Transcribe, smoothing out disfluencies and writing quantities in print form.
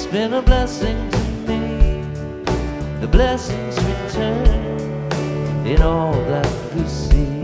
been a blessing to me. The blessings return in all that we see.